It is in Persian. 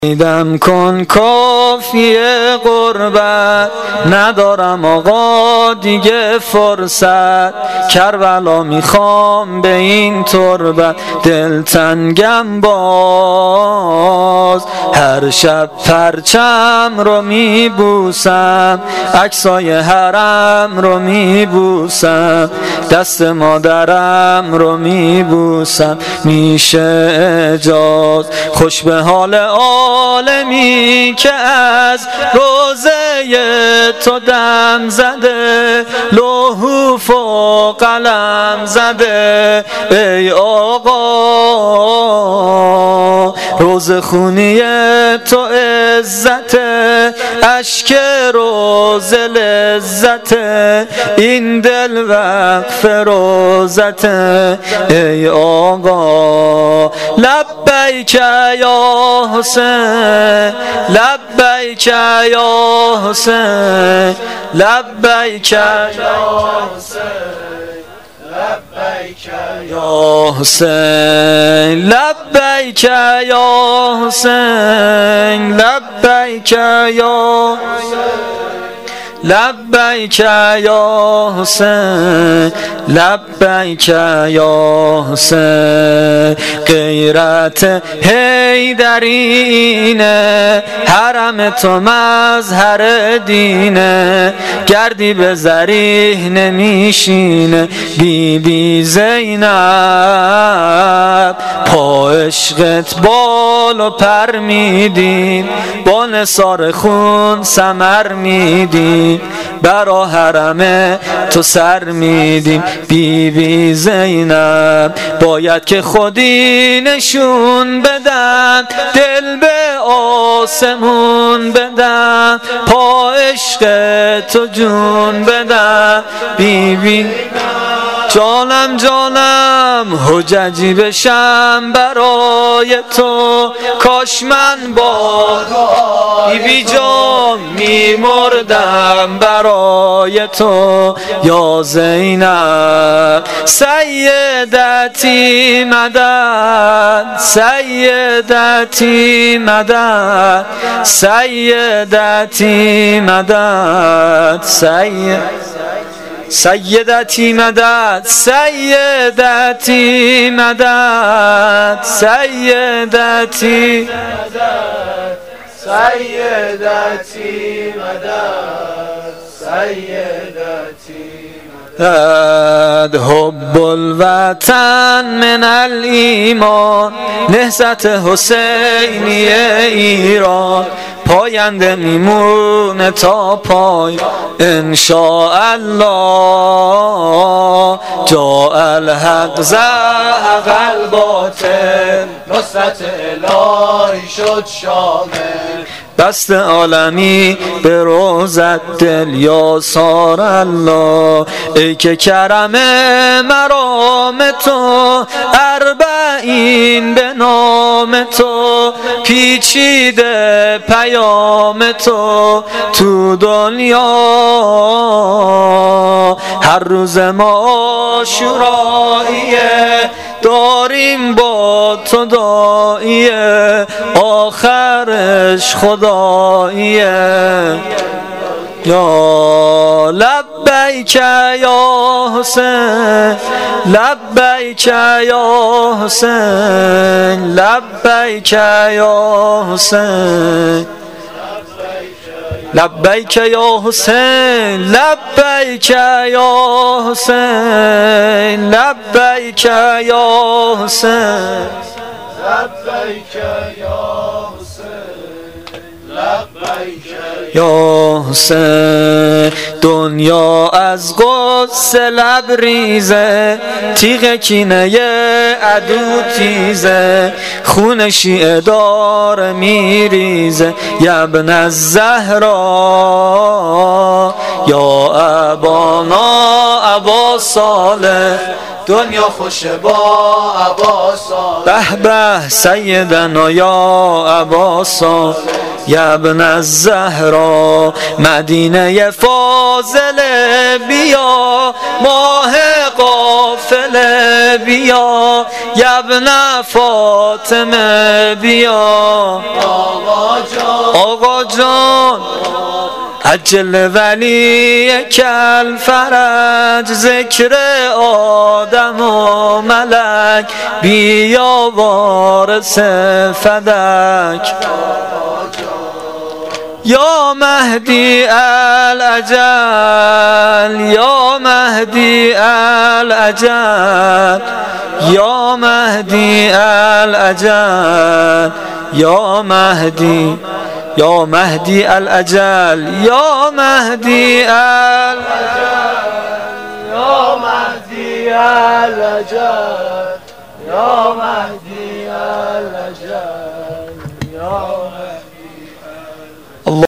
دیدم کن کافیه غربت، ندارم آقا دیگه فرصت. کربلا میخوام به این تربت، دلتنگم باز. هر شب پرچم رو میبوسم، عکسای حرم رو میبوسم، دست مادرم رو میبوسم. میشه اجاز خوش به حال عالمی که از روزه تو دم زده، لوح و قلم زده. ای آقا روزه خونی تو عزت، اشک روزه لذت، این دل وقف روزت. ای آقا لبیک یا حسین، لبیک یا حسین، لبیک یا حسین، لبیک یا حسین، لبیک یا حسین، لبیک یا لبیک یا حسین، لبیک یا حسین. غیرت حیدرینه، حرم تو مظهر دینه، گردی به ذریح نمیشینه. بی بی زینب پا عشقت بال و پر میدیم، با نثار خون ثمر میدیم، برا حرم تو سر میدیم. بی بی زینب باید که خودی نشون بدن، دل به آسمون بدن، پا عشق تو جون بدن. بی بی جانم جانم حججی بشم برای تو، کاش من با بی بی جان میمردم برای تو. یا زینب سیدتی مدد، سیدتی مدد، سیدتی مدد، سیدتی مدد، سیدتی مدد، سیدتی مدد، سیدتی مدد، سیدتی مدد. حب الوطن من الایمان، نهضت حسینی ایران، پاینده میمونه تا پای انشاءالله. جاء الحق زهق الباطل، نصرت الهی شد شامل. بست عالمی به روزت دل یا سار الله. ای که کرم مرام تو، اربعین به نام تو، پیچیده پیام تو تو دنیا. هر روز ما عاشوراییه، داریم با تو داعیه، آخرش خداییه. یا لبیک یا حسین، لبیک یا حسین، لبیک یا حسین، لبیک یا حسین، لبیک یا حسین، لبیک یا حسین، لبیک یا حسین، لبیک یا حسین. دنیا از غصه لبریزه، تیغ کینه عدو تیزه، خون شیعه داره میریزه. یا ابن الزهرا یا ابانا ابا صالح، دنیا خوش با ابا صالح. به به سیدنا یا ابا صالح، یا ابن الزهرا مدینه فاضله بیا ماه قافله بیا یا ابن فاطمه بیا آقا جان عجل ولی کل فرج ذکر آدم و ملک بیا وارث فدک یا مهدی الاجل یا مهدی الاجل یا مهدی الاجل یا مهدی یا مهدی الاجل یا مهدی الاجل یا مهدی الاجل یا مهدی الاجل یا